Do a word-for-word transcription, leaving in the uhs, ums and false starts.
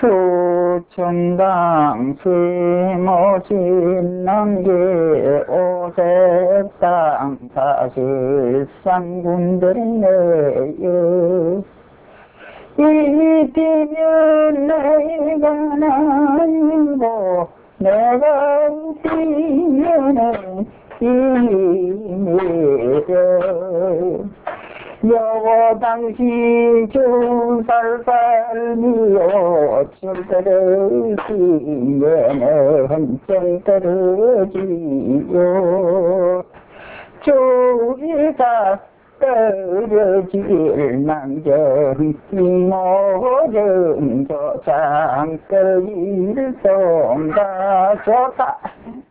수천당 스모진 남계 오색상 사실상 군들이네요. 이뛰면 내가 나이고 내가 뛰면은 이미려. 여보 당신 중살살미요 절떨어지면은 절떨어지요. 조리가 떨어질 망정 모든 조상 끌일 좀 다 좋다.